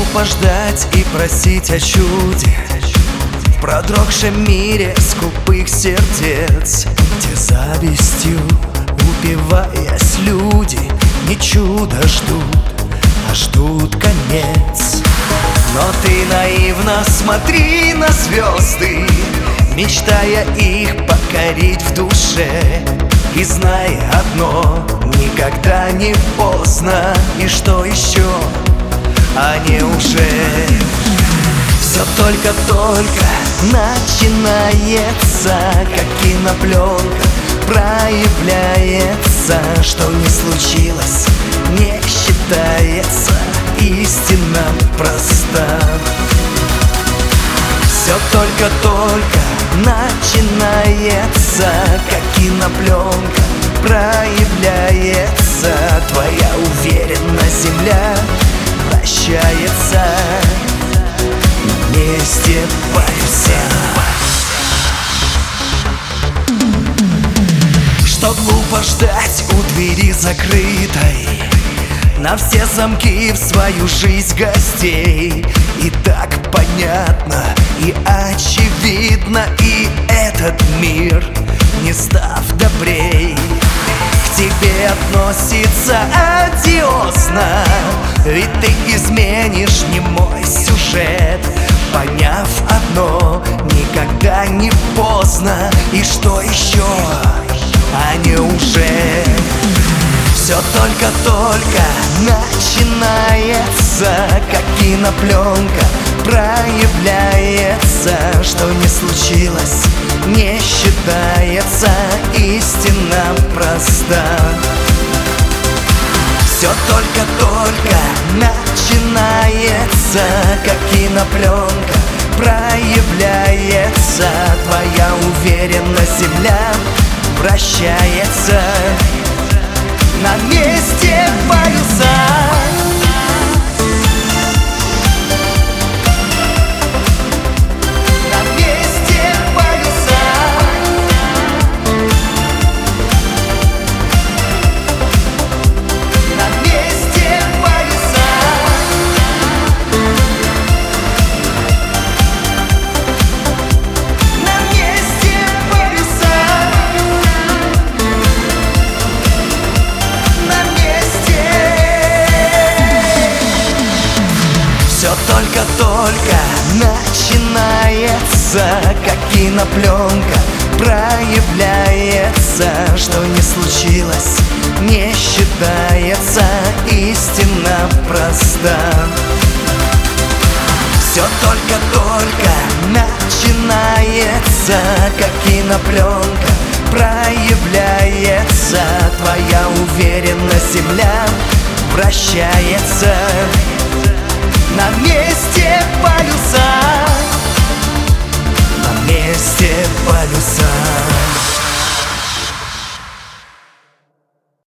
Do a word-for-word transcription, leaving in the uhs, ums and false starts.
глупо ждать и просить о чуде в продрогшем мире скупых сердец, где завистью упиваясь люди не чудо ждут, а ждут конец. Но ты наивно смотри на звезды, мечтая их покорить в душе, и знай одно: никогда не поздно. И что еще? Они уже все только-только начинается, как кинопленка проявляется. Что не случилось, не считается, истина проста. Все только-только начинается, как кинопленка проявляется. Твоя уверенность земля вращается на месте паруса. Что глупо ждать у двери закрытой, на все замки в свою жизнь гостей. И так понятно, и очевидно, и этот мир, не став добрей, к тебе относится одиозно. Ведь ты изменишь немой сюжет, поняв одно: никогда не поздно. И что еще? Они уже все только-только начинается, как кинопленка проявляется. Что не случилось, не считается, истина проста. Все только-только начинается, как кинопленка проявляется. Твоя уверенность земля вращается на месте паруса. На месте паруса. На месте паруса. На месте паруса. Все только-только начинается, как кинопленка проявляется. Что не случилось, не считается, истина проста. Все только-только начинается, как кинопленка проявляется. Твоя уверенность земля вращается